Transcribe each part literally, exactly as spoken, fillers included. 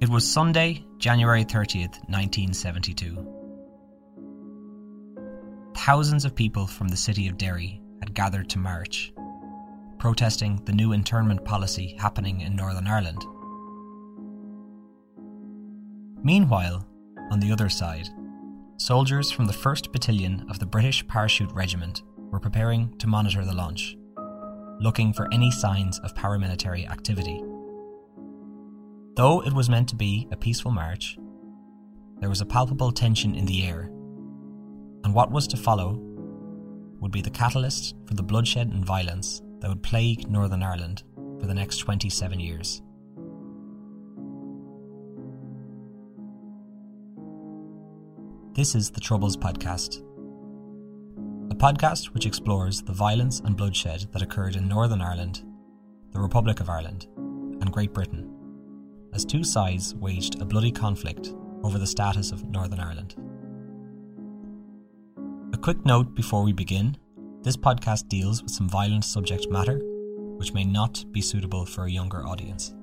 It was Sunday, January thirtieth, nineteen seventy-two. Thousands of people from the city of Derry had gathered to march, protesting the new internment policy happening in Northern Ireland. Meanwhile, on the other side, soldiers from the first Battalion of the British Parachute Regiment were preparing to monitor the launch, looking for any signs of paramilitary activity. Though it was meant to be a peaceful march, there was a palpable tension in the air, and what was to follow would be the catalyst for the bloodshed and violence that would plague Northern Ireland for the next twenty-seven years. This is the Troubles Podcast, a podcast which explores the violence and bloodshed that occurred in Northern Ireland, the Republic of Ireland, and Great Britain, as two sides waged a bloody conflict over the status of Northern Ireland. A quick note before we begin: this podcast deals with some violent subject matter which may not be suitable for a younger audience.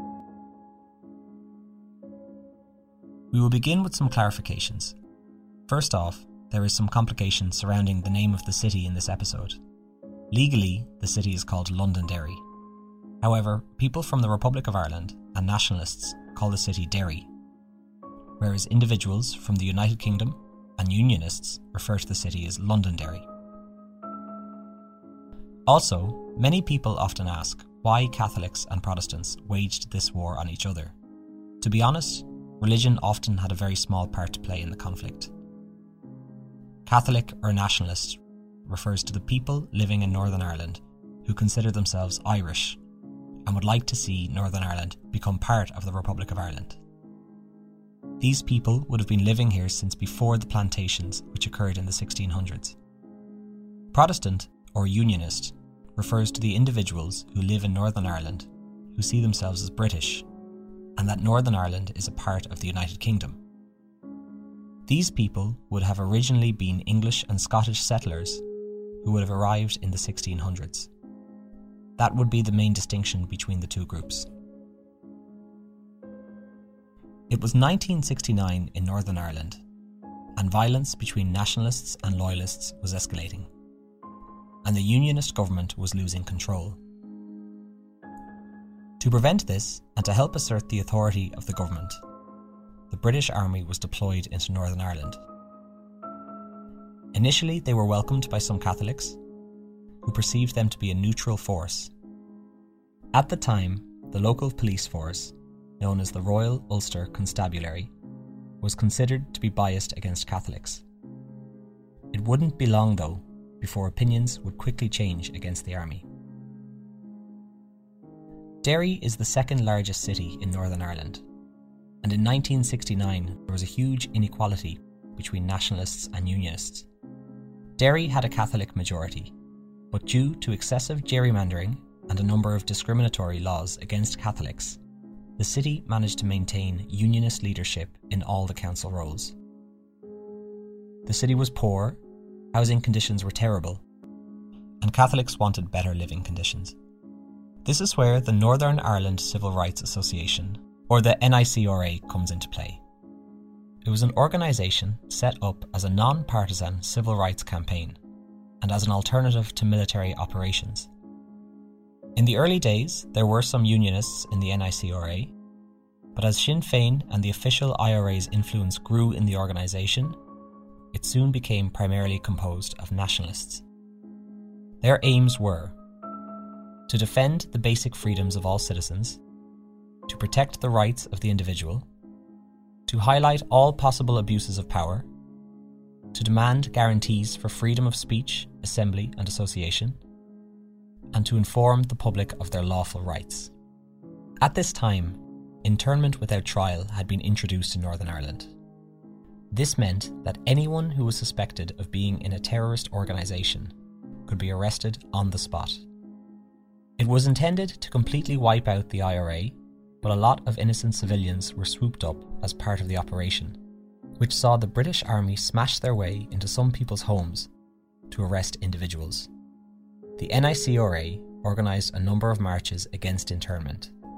We will begin with some clarifications. First off, there is some complication surrounding the name of the city in this episode. Legally, the city is called Londonderry. However, people from the Republic of Ireland and nationalists call the city Derry, whereas individuals from the United Kingdom and Unionists refer to the city as Londonderry. Also, many people often ask why Catholics and Protestants waged this war on each other. To be honest, religion often had a very small part to play in the conflict. Catholic or nationalist refers to the people living in Northern Ireland who consider themselves Irish and would like to see Northern Ireland become part of the Republic of Ireland. These people would have been living here since before the plantations, which occurred in the sixteen hundreds. Protestant or Unionist refers to the individuals who live in Northern Ireland who see themselves as British and that Northern Ireland is a part of the United Kingdom. These people would have originally been English and Scottish settlers who would have arrived in the sixteen hundreds. That would be the main distinction between the two groups. It was nineteen sixty-nine in Northern Ireland, and violence between nationalists and loyalists was escalating, and the Unionist government was losing control. To prevent this, and to help assert the authority of the government, the British Army was deployed into Northern Ireland. Initially, they were welcomed by some Catholics, who perceived them to be a neutral force. At the time, the local police force, known as the Royal Ulster Constabulary, was considered to be biased against Catholics. It wouldn't be long, though, before opinions would quickly change against the army. Derry is the second largest city in Northern Ireland, and in nineteen sixty-nine there was a huge inequality between nationalists and Unionists. Derry had a Catholic majority, but due to excessive gerrymandering and a number of discriminatory laws against Catholics, the city managed to maintain Unionist leadership in all the council roles. The city was poor, housing conditions were terrible, and Catholics wanted better living conditions. This is where the Northern Ireland Civil Rights Association, or the N I C R A, comes into play. It was an organisation set up as a non-partisan civil rights campaign and as an alternative to military operations. In the early days, there were some Unionists in the N I C R A, but as Sinn Féin and the official I R A's influence grew in the organisation, it soon became primarily composed of nationalists. Their aims were to defend the basic freedoms of all citizens, to protect the rights of the individual, to highlight all possible abuses of power, to demand guarantees for freedom of speech, assembly and association, and to inform the public of their lawful rights. At this time, internment without trial had been introduced in Northern Ireland. This meant that anyone who was suspected of being in a terrorist organisation could be arrested on the spot. It was intended to completely wipe out the I R A, but a lot of innocent civilians were swooped up as part of the operation, which saw the British Army smash their way into some people's homes to arrest individuals. The N I C R A organised a number of marches against internment,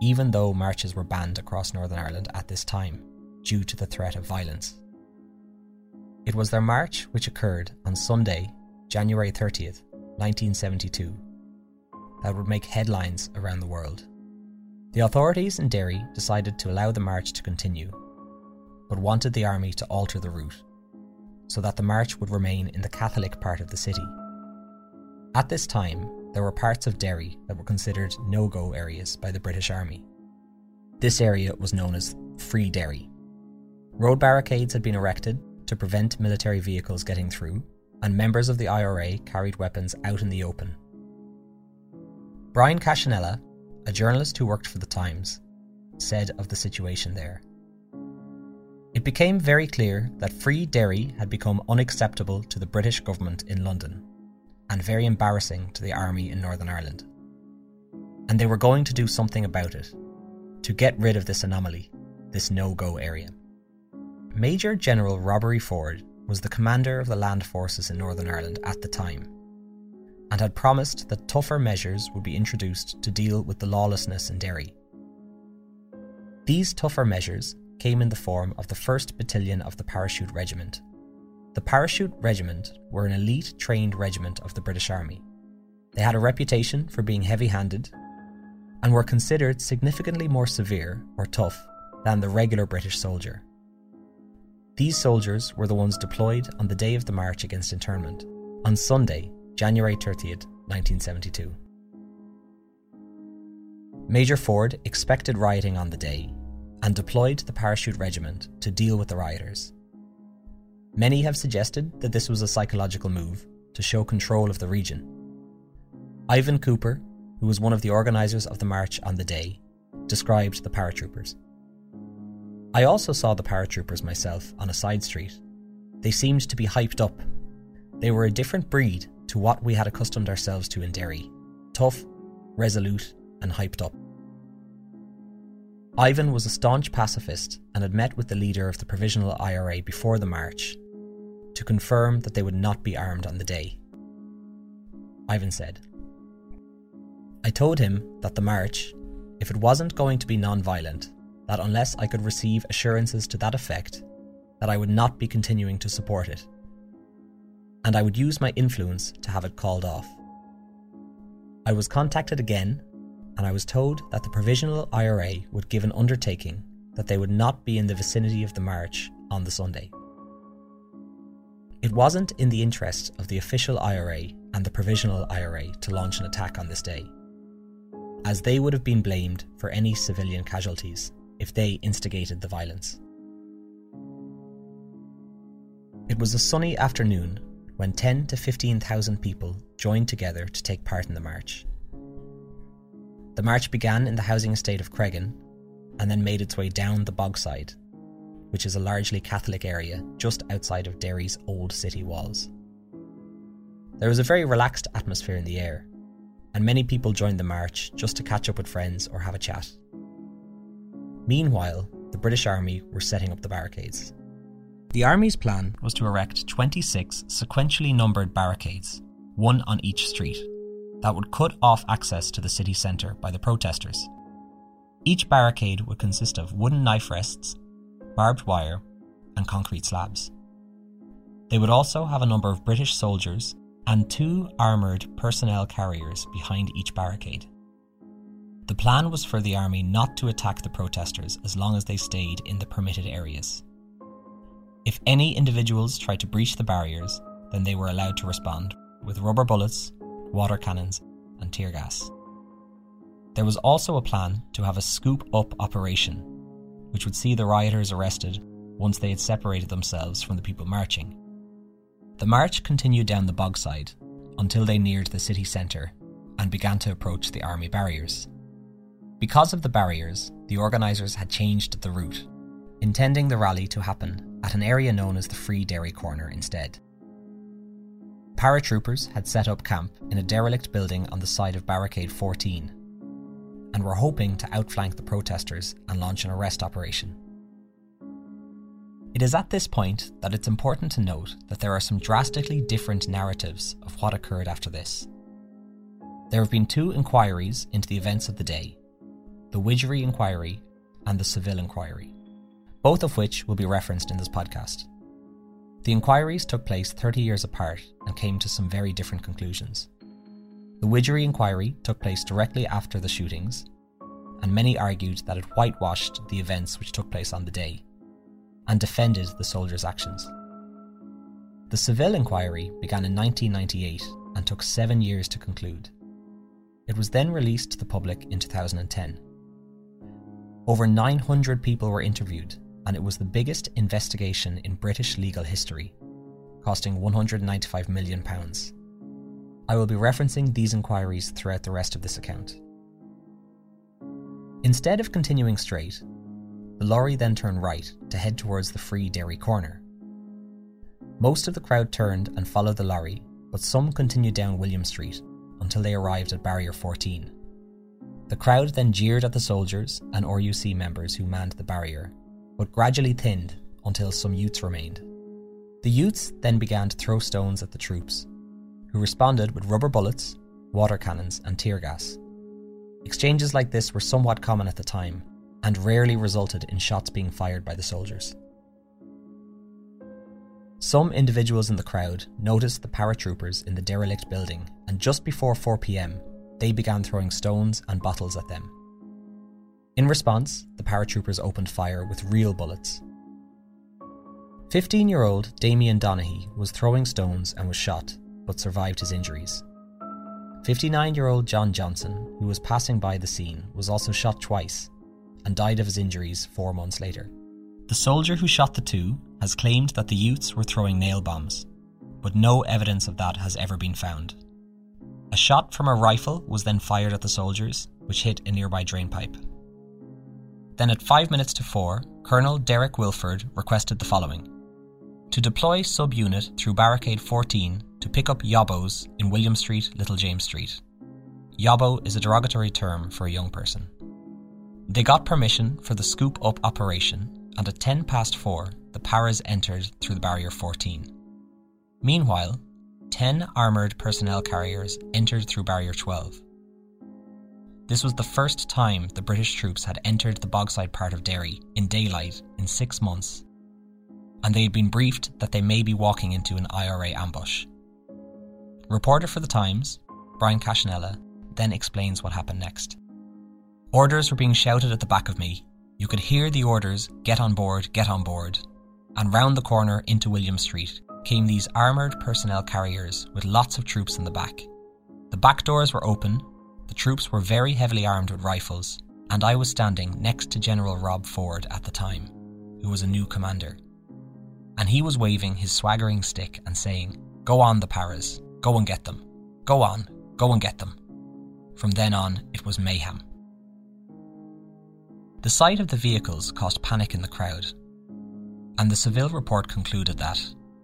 even though marches were banned across Northern Ireland at this time, due to the threat of violence. It was their march which occurred on Sunday, January thirtieth, nineteen seventy-two, that would make headlines around the world. The authorities in Derry decided to allow the march to continue, but wanted the army to alter the route, so that the march would remain in the Catholic part of the city. At this time, there were parts of Derry that were considered no-go areas by the British Army. This area was known as Free Derry. Road barricades had been erected to prevent military vehicles getting through, and members of the I R A carried weapons out in the open. Brian Cashinella, a journalist who worked for The Times, said of the situation there, "It became very clear that Free Derry had become unacceptable to the British government in London, and very embarrassing to the army in Northern Ireland. And they were going to do something about it, to get rid of this anomaly, this no-go area." Major General Robbery Ford was the commander of the land forces in Northern Ireland at the time, and had promised that tougher measures would be introduced to deal with the lawlessness in Derry. These tougher measures came in the form of the first Battalion of the Parachute Regiment. The Parachute Regiment were an elite trained regiment of the British Army. They had a reputation for being heavy-handed and were considered significantly more severe or tough than the regular British soldier. These soldiers were the ones deployed on the day of the march against internment, on Sunday, January thirtieth, nineteen seventy-two. Major Ford expected rioting on the day and deployed the Parachute Regiment to deal with the rioters. Many have suggested that this was a psychological move to show control of the region. Ivan Cooper, who was one of the organisers of the march on the day, described the paratroopers. "I also saw the paratroopers myself on a side street. They seemed to be hyped up. They were a different breed to what we had accustomed ourselves to in Derry. Tough, resolute and hyped up." Ivan was a staunch pacifist and had met with the leader of the Provisional I R A before the march to confirm that they would not be armed on the day. Ivan said, "I told him that the march, if it wasn't going to be non-violent, that unless I could receive assurances to that effect, that I would not be continuing to support it, and I would use my influence to have it called off. I was contacted again, and I was told that the Provisional I R A would give an undertaking that they would not be in the vicinity of the march on the Sunday. It wasn't in the interest of the official I R A and the Provisional I R A to launch an attack on this day, as they would have been blamed for any civilian casualties if they instigated the violence." It was a sunny afternoon when ten to fifteen thousand people joined together to take part in the march. The march began in the housing estate of Cregan and then made its way down the Bogside, which is a largely Catholic area just outside of Derry's old city walls. There was a very relaxed atmosphere in the air, and many people joined the march just to catch up with friends or have a chat. Meanwhile, the British Army were setting up the barricades. The Army's plan was to erect twenty-six sequentially numbered barricades, one on each street, that would cut off access to the city centre by the protesters. Each barricade would consist of wooden knife rests, barbed wire, and concrete slabs. They would also have a number of British soldiers and two armoured personnel carriers behind each barricade. The plan was for the army not to attack the protesters as long as they stayed in the permitted areas. If any individuals tried to breach the barriers, then they were allowed to respond with rubber bullets, water cannons, and tear gas. There was also a plan to have a scoop-up operation, which would see the rioters arrested once they had separated themselves from the people marching. The march continued down the Bogside until they neared the city centre and began to approach the army barriers. Because of the barriers, the organisers had changed the route, intending the rally to happen at an area known as the Free Derry Corner instead. Paratroopers had set up camp in a derelict building on the side of Barricade fourteen and were hoping to outflank the protesters and launch an arrest operation. It is at this point that it's important to note that there are some drastically different narratives of what occurred after this. There have been two inquiries into the events of the day, the Widgery Inquiry and the Seville Inquiry, both of which will be referenced in this podcast. The inquiries took place thirty years apart and came to some very different conclusions. The Widgery Inquiry took place directly after the shootings, and many argued that it whitewashed the events which took place on the day, and defended the soldiers' actions. The Seville Inquiry began in nineteen ninety-eight and took seven years to conclude. It was then released to the public in two thousand ten. Over nine hundred people were interviewed, and it was the biggest investigation in British legal history, costing one hundred ninety-five million pounds. I will be referencing these inquiries throughout the rest of this account. Instead of continuing straight, the lorry then turned right to head towards the Free Derry corner. Most of the crowd turned and followed the lorry, but some continued down William Street until they arrived at Barrier fourteen. The crowd then jeered at the soldiers and R U C members who manned the barrier, but gradually thinned until some youths remained. The youths then began to throw stones at the troops, who responded with rubber bullets, water cannons and tear gas. Exchanges like this were somewhat common at the time, and rarely resulted in shots being fired by the soldiers. Some individuals in the crowd noticed the paratroopers in the derelict building, and just before four p.m, they began throwing stones and bottles at them. In response, the paratroopers opened fire with real bullets. fifteen-year-old Damien Donaghy was throwing stones and was shot, but survived his injuries. fifty-nine-year-old John Johnson, who was passing by the scene, was also shot twice and died of his injuries four months later. The soldier who shot the two has claimed that the youths were throwing nail bombs, but no evidence of that has ever been found. A shot from a rifle was then fired at the soldiers, which hit a nearby drainpipe. Then at five minutes to four, Colonel Derek Wilford requested the following: to deploy sub-unit through Barricade fourteen to pick up yobbos in William Street, Little James Street. Yobbo is a derogatory term for a young person. They got permission for the scoop-up operation, and at ten past four, the paras entered through the Barrier fourteen. Meanwhile, ten armoured personnel carriers entered through Barrier twelve. This was the first time the British troops had entered the bogside part of Derry in daylight in six months, and they had been briefed that they may be walking into an I R A ambush. Reporter for The Times, Brian Cashinella, then explains what happened next. Orders were being shouted at the back of me. You could hear the orders, get on board, get on board. And round the corner into William Street came these armoured personnel carriers with lots of troops in the back. The back doors were open, the troops were very heavily armed with rifles, and I was standing next to General Rob Ford at the time, who was a new commander. And he was waving his swaggering stick and saying, "Go on the paras, go and get them. Go on, go and get them." From then on, it was mayhem. The sight of the vehicles caused panic in the crowd, and the Seville report concluded that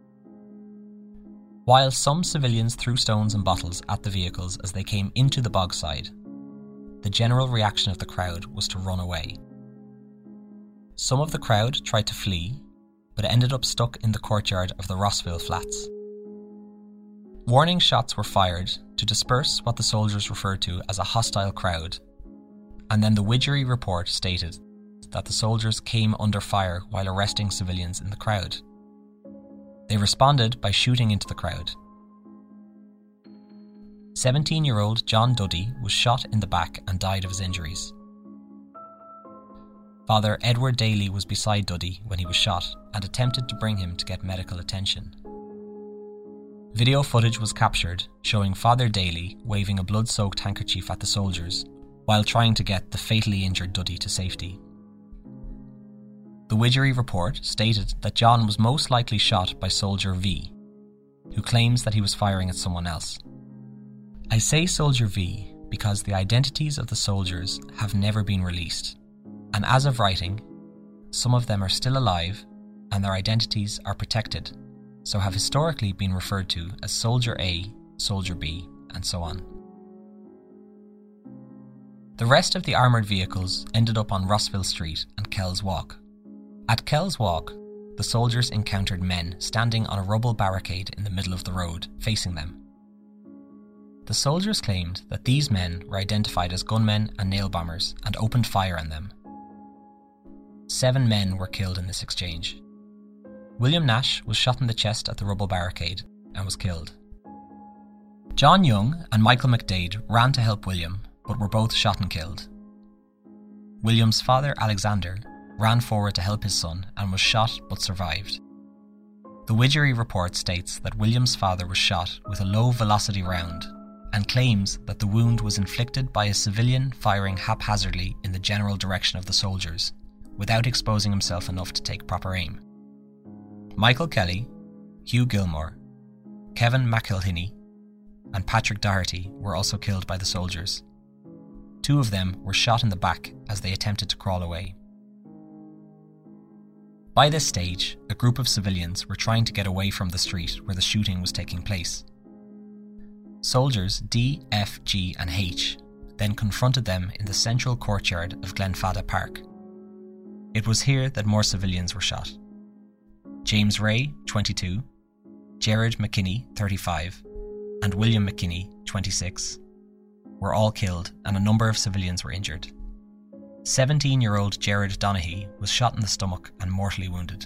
while some civilians threw stones and bottles at the vehicles as they came into the bogside, the general reaction of the crowd was to run away. Some of the crowd tried to flee, but ended up stuck in the courtyard of the Rossville flats. Warning shots were fired to disperse what the soldiers referred to as a hostile crowd, and then the Widgery report stated that the soldiers came under fire while arresting civilians in the crowd. They responded by shooting into the crowd. seventeen-year-old John Duddy was shot in the back and died of his injuries. Father Edward Daly was beside Duddy when he was shot and attempted to bring him to get medical attention. Video footage was captured showing Father Daly waving a blood-soaked handkerchief at the soldiers while trying to get the fatally injured Duddy to safety. The Widgery report stated that John was most likely shot by Soldier V, who claims that he was firing at someone else. I say Soldier V because the identities of the soldiers have never been released, and as of writing, some of them are still alive and their identities are protected, so have historically been referred to as Soldier A, Soldier B, and so on. The rest of the armoured vehicles ended up on Rossville Street and Kells Walk. At Kells Walk, the soldiers encountered men standing on a rubble barricade in the middle of the road, facing them. The soldiers claimed that these men were identified as gunmen and nail bombers and opened fire on them. Seven men were killed in this exchange. William Nash was shot in the chest at the rubble barricade and was killed. John Young and Michael McDade ran to help William, but were both shot and killed. William's father, Alexander, ran forward to help his son and was shot but survived. The Widgery report states that William's father was shot with a low-velocity round and claims that the wound was inflicted by a civilian firing haphazardly in the general direction of the soldiers, without exposing himself enough to take proper aim. Michael Kelly, Hugh Gilmore, Kevin McIlhinney, and Patrick Doherty were also killed by the soldiers. Two of them were shot in the back as they attempted to crawl away. By this stage, a group of civilians were trying to get away from the street where the shooting was taking place. Soldiers D, F, G and H then confronted them in the central courtyard of Glenfadda Park. It was here that more civilians were shot. James Ray, twenty-two, Gerard McKinney, thirty-five, and William McKinney, twenty-six, were all killed and a number of civilians were injured. seventeen-year-old Gerard Donaghy was shot in the stomach and mortally wounded.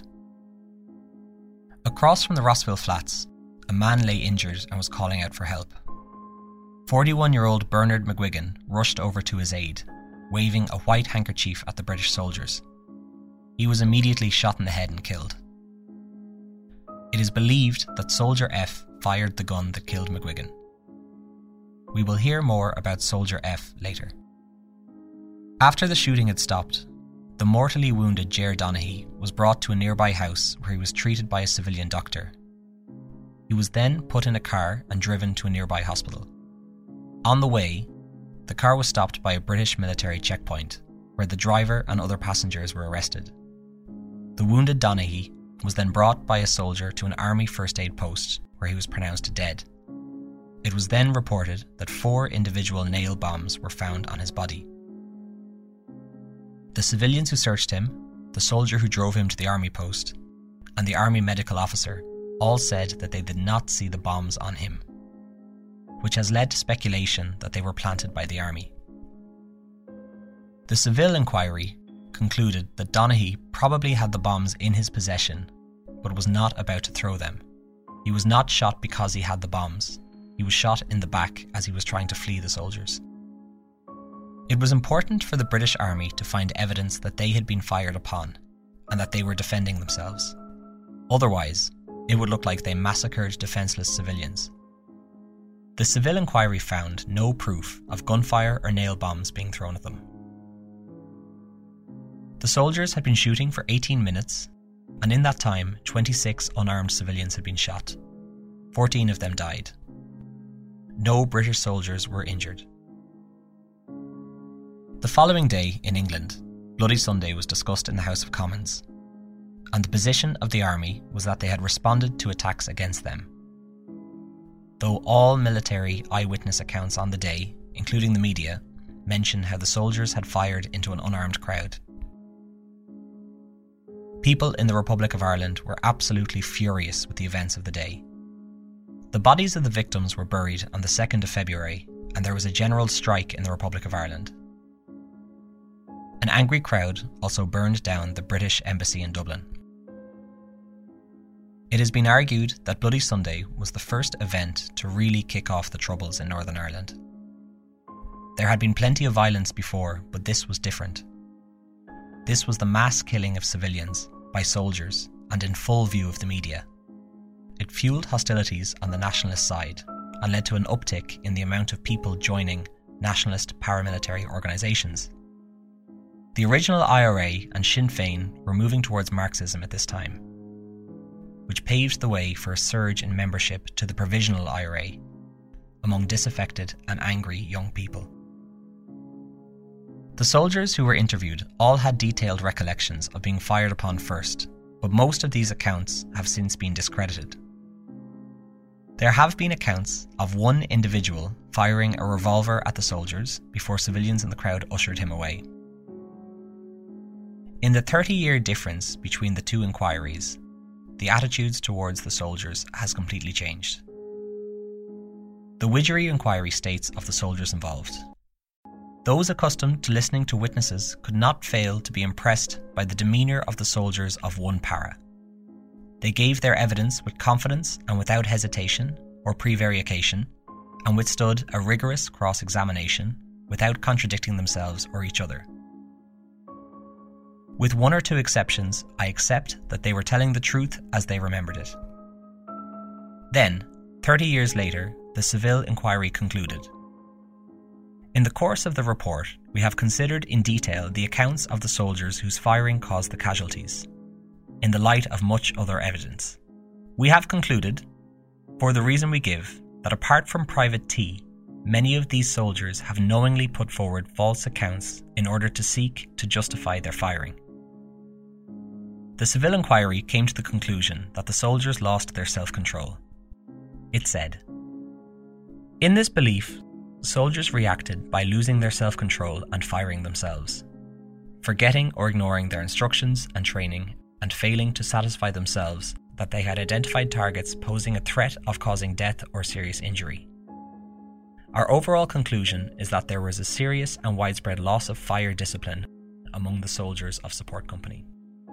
Across from the Rossville Flats, a man lay injured and was calling out for help. forty-one-year-old Bernard McGuigan rushed over to his aid, waving a white handkerchief at the British soldiers. He was immediately shot in the head and killed. It is believed that Soldier F fired the gun that killed McGuigan. We will hear more about Soldier F later. After the shooting had stopped, the mortally wounded Ger Donaghy was brought to a nearby house where he was treated by a civilian doctor. He was then put in a car and driven to a nearby hospital. On the way, the car was stopped by a British military checkpoint, where the driver and other passengers were arrested. The wounded Donaghy was then brought by a soldier to an army first aid post, where he was pronounced dead. It was then reported that four individual nail bombs were found on his body. The civilians who searched him, the soldier who drove him to the army post, and the army medical officer all said that they did not see the bombs on him, which has led to speculation that they were planted by the army. The Seville inquiry concluded that Donaghy probably had the bombs in his possession, but was not about to throw them. He was not shot because he had the bombs. He was shot in the back as he was trying to flee the soldiers. It was important for the British Army to find evidence that they had been fired upon, and that they were defending themselves. Otherwise, it would look like they massacred defenceless civilians. The Seville inquiry found no proof of gunfire or nail bombs being thrown at them. The soldiers had been shooting for eighteen minutes, and in that time, twenty-six unarmed civilians had been shot. fourteen of them died. No British soldiers were injured. The following day in England, Bloody Sunday was discussed in the House of Commons, and the position of the army was that they had responded to attacks against them. Though all military eyewitness accounts on the day, including the media, mention how the soldiers had fired into an unarmed crowd. People in the Republic of Ireland were absolutely furious with the events of the day. The bodies of the victims were buried on the second of February, and there was a general strike in the Republic of Ireland. An angry crowd also burned down the British Embassy in Dublin. It has been argued that Bloody Sunday was the first event to really kick off the Troubles in Northern Ireland. There had been plenty of violence before, but this was different. This was the mass killing of civilians by soldiers and in full view of the media. It fueled hostilities on the nationalist side and led to an uptick in the amount of people joining nationalist paramilitary organisations. The original I R A and Sinn Féin were moving towards Marxism at this time, which paved the way for a surge in membership to the Provisional I R A among disaffected and angry young people. The soldiers who were interviewed all had detailed recollections of being fired upon first, but most of these accounts have since been discredited. There have been accounts of one individual firing a revolver at the soldiers before civilians in the crowd ushered him away. In the thirty-year difference between the two inquiries, the attitudes towards the soldiers has completely changed. The Widgery inquiry states of the soldiers involved: "Those accustomed to listening to witnesses could not fail to be impressed by the demeanour of the soldiers of one para. They gave their evidence with confidence and without hesitation or prevarication, and withstood a rigorous cross-examination without contradicting themselves or each other. With one or two exceptions, I accept that they were telling the truth as they remembered it." Then, thirty years later, the Seville inquiry concluded: "In the course of the report, we have considered in detail the accounts of the soldiers whose firing caused the casualties, in the light of much other evidence. We have concluded, for the reason we give, that apart from Private T, many of these soldiers have knowingly put forward false accounts in order to seek to justify their firing." The Seville inquiry came to the conclusion that the soldiers lost their self-control. It said, "In this belief, soldiers reacted by losing their self-control and firing themselves, forgetting or ignoring their instructions and training, and failing to satisfy themselves that they had identified targets posing a threat of causing death or serious injury. Our overall conclusion is that there was a serious and widespread loss of fire discipline among the soldiers of Support Company."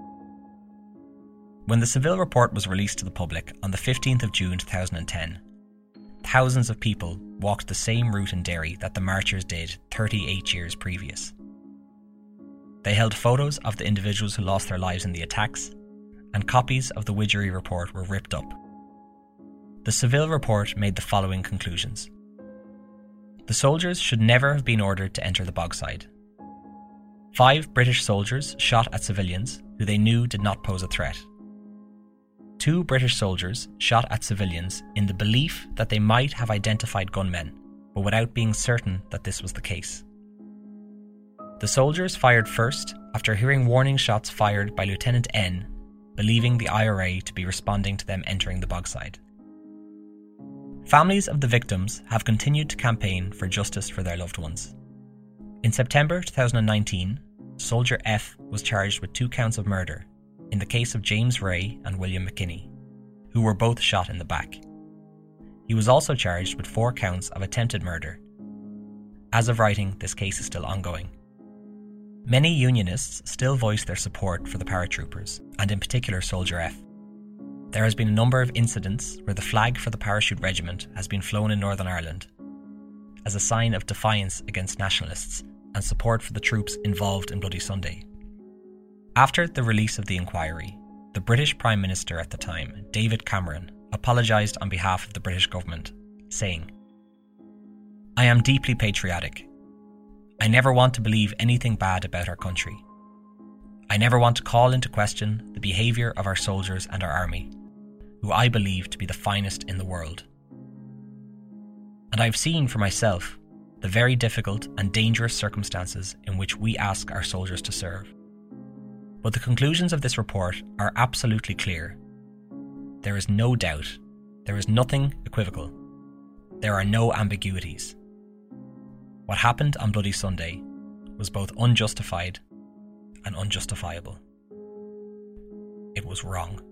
When the Seville report was released to the public on the fifteenth of June two thousand ten, thousands of people walked the same route in Derry that the marchers did thirty-eight years previous. They held photos of the individuals who lost their lives in the attacks, and copies of the Widgery report were ripped up. The Seville report made the following conclusions: the soldiers should never have been ordered to enter the Bogside. Five British soldiers shot at civilians who they knew did not pose a threat. Two British soldiers shot at civilians in the belief that they might have identified gunmen, but without being certain that this was the case. The soldiers fired first after hearing warning shots fired by Lieutenant N, believing the I R A to be responding to them entering the Bogside. Families of the victims have continued to campaign for justice for their loved ones. In September two thousand nineteen, Soldier F was charged with two counts of murder in the case of James Ray and William McKinney, who were both shot in the back. He was also charged with four counts of attempted murder. As of writing, this case is still ongoing. Many Unionists still voice their support for the paratroopers, and in particular Soldier F. There has been a number of incidents where the flag for the Parachute Regiment has been flown in Northern Ireland, as a sign of defiance against nationalists and support for the troops involved in Bloody Sunday. After the release of the inquiry, the British Prime Minister at the time, David Cameron, apologised on behalf of the British government, saying, "I am deeply patriotic. I never want to believe anything bad about our country. I never want to call into question the behaviour of our soldiers and our army, who I believe to be the finest in the world. And I have seen for myself the very difficult and dangerous circumstances in which we ask our soldiers to serve. But the conclusions of this report are absolutely clear. There is no doubt. There is nothing equivocal. There are no ambiguities. What happened on Bloody Sunday was both unjustified and unjustifiable. It was wrong."